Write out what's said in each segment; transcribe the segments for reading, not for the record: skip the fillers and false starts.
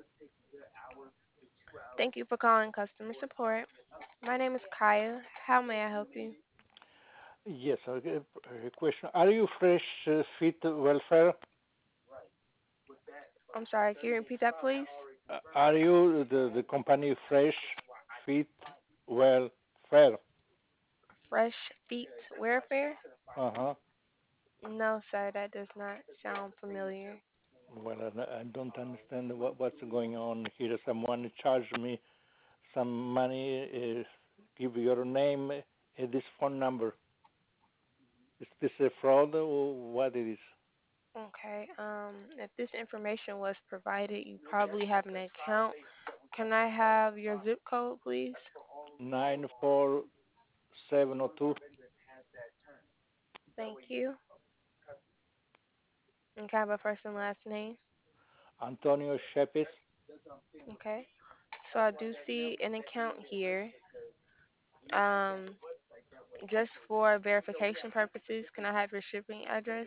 Thank you for calling customer support. My name is Kaya. How may I help you? Yes, a question. Are you Fresh Fit Welfare? I'm sorry, can you repeat that, please? Are you the company Fresh Fit Welfare? Fresh Feet Welfare? Uh-huh. No, sir, that does not sound familiar. Well, I don't understand what's going on here. Someone charged me some money. Give your name, this phone number. Is this a fraud or what it is? Okay, if this information was provided, you probably have an account. Can I have your zip code, please? 94702 Thank you. And can I have a first and last name? Antonio Shepis. Okay. So I do see an account here. Um, just for verification purposes, can I have your shipping address?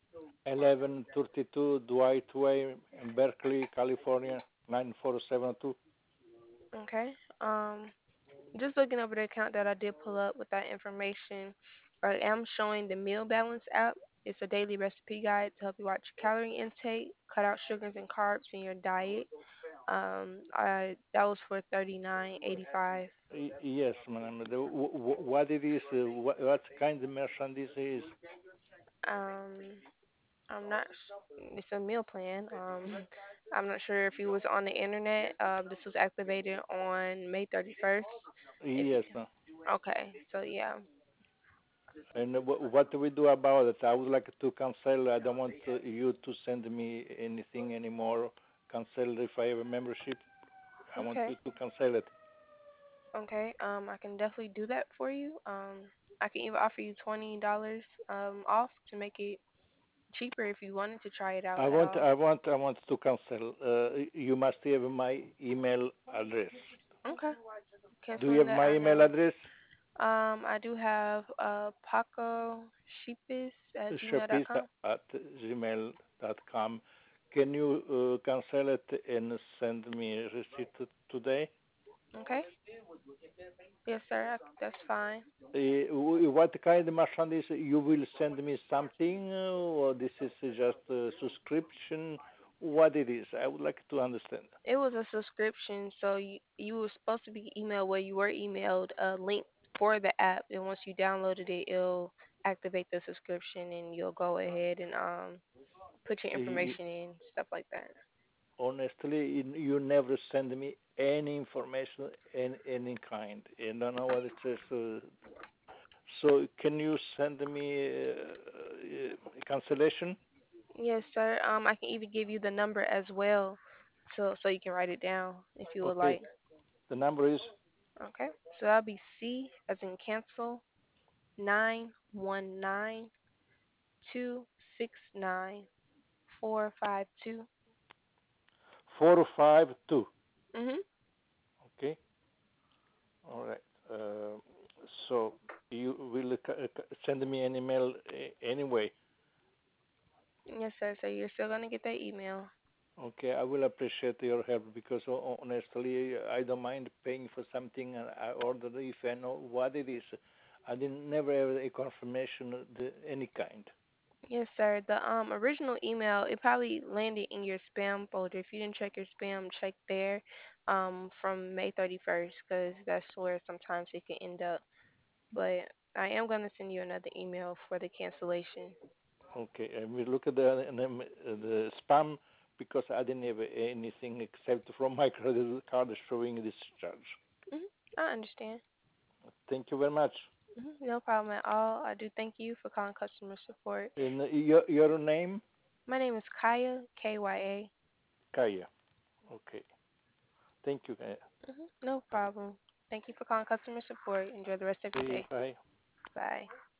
1132 Dwight Way in Berkeley, California, 94702. Okay. Just looking over the account that I did pull up with that information, I am showing the Meal Balance app. It's a daily recipe guide to help you watch your calorie intake, cut out sugars and carbs in your diet. I that was for 39.85. Yes, madam. What it is, what kind of merchandise is? Um, I'm not. It's a meal plan. I'm not sure if you was on the internet. This was activated on May 31st. If Yes, ma'am. okay, so yeah. And what do we do about it? I would like to cancel. I don't want you to send me anything anymore. Cancel if I have a membership. I want Okay, you to cancel it. okay. I can definitely do that for you. I can even offer you $20 off to make it cheaper if you wanted to try it out I at want, all. I want, I want to cancel. You must have my email address. Okay, Do you canceling have that my out email now. address? I do have Paco Sheepis at Shopis gmail.com. at gmail.com. Can you cancel it and send me a receipt today? Okay. Yes, sir. That's fine. What kind of merchandise you will send me something, or this is just a subscription? What it is? I would like to understand. It was a subscription, so you were supposed to be emailed where you were emailed a link for the app, and once you downloaded it, it'll activate the subscription, and you'll go ahead and put your Y- information in, stuff like that. Honestly, you never send me any information in any kind. I don't know what it says. So can you send me cancellation? Yes, sir. I can even give you the number as well, so you can write it down if you would Okay. like. The number is Okay. So that'll be C as in cancel 919-269-452. 452. Mhm. Okay. All right. So you will send me an email anyway. Yes, sir. So you're still gonna get that email. Okay, I will appreciate your help because honestly, I don't mind paying for something I ordered if I know what it is. I didn't never have a confirmation of any kind. Yes, sir. The original email it probably landed in your spam folder. If you didn't check your spam, check there. From May 31st, because that's where sometimes it can end up. But I am gonna send you another email for the cancellation. Okay, and we look at the spam because I didn't have anything except from my credit card showing this charge. Mhm. I understand. Thank you very much. No problem at all. I do thank you for calling customer support. And your name? My name is Kaya, Kya. Kaya. Okay. Thank you, Kaya. No problem. Thank you for calling customer support. Enjoy the rest of your Okay, day. bye. Bye.